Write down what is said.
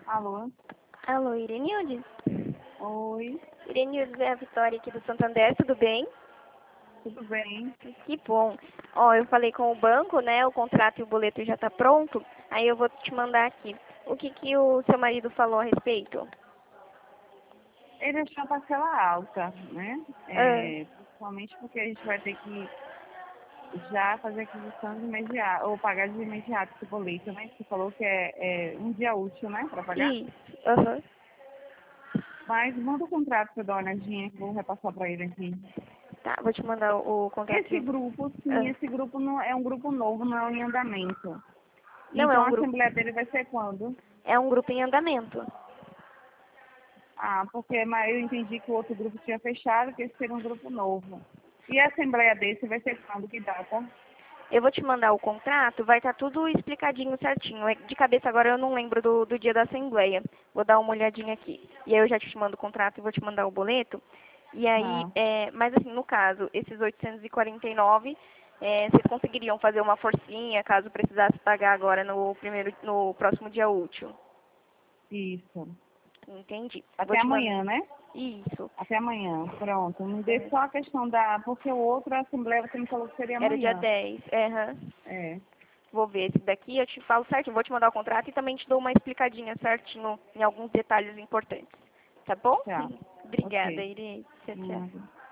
Alô? Alô, Irenildes? Oi, Irenildes, é a Vitória aqui do Santander, tudo bem? tudo bem? Que bom. Ó, eu falei com o banco, né? O contrato e o boleto já tá pronto. Aí eu vou te mandar aqui. O que que o seu marido falou a respeito? Ele achou a parcela alta, né? Ah, Principalmente porque a gente vai ter que já fazer aquisição de imediato, ou pagar de imediato esse boleto, né? Você falou que é um dia útil, né, para pagar? isso. Aham. Mas manda o contrato para eu dar uma olhadinha, que eu vou repassar para ele aqui. Tá, vou te mandar o contrato. Esse grupo, sim, Ah, esse grupo não é um grupo novo, não é um em andamento. não, é Então um a grupo. assembleia dele vai ser quando? É um grupo em andamento. Ah, porque mas eu entendi que o outro grupo tinha fechado, que esse seria um grupo novo. E a assembleia desse vai ser quando? Que data? Eu vou te mandar o contrato, vai estar tudo explicadinho certinho. De cabeça agora eu não lembro do dia da assembleia. Vou dar uma olhadinha aqui. E aí eu já te mando o contrato e vou te mandar o boleto. E aí, Ah, mas assim, no caso, esses 849, vocês conseguiriam fazer uma forcinha caso precisasse pagar agora no próximo dia útil. isso. Entendi. Vou Até te mandar. amanhã, né? Isso. Até amanhã. Pronto. Me dê É, só a questão da. Porque o outro, a assembleia, você me falou que seria Era dia amanhã. 10. Aham. É. Vou ver esse daqui, eu te falo certinho, vou te mandar o contrato e também te dou uma explicadinha certinho em alguns detalhes importantes. Tá bom? Tá. Obrigada, Ok. Irene. Tchau, tchau. Nada.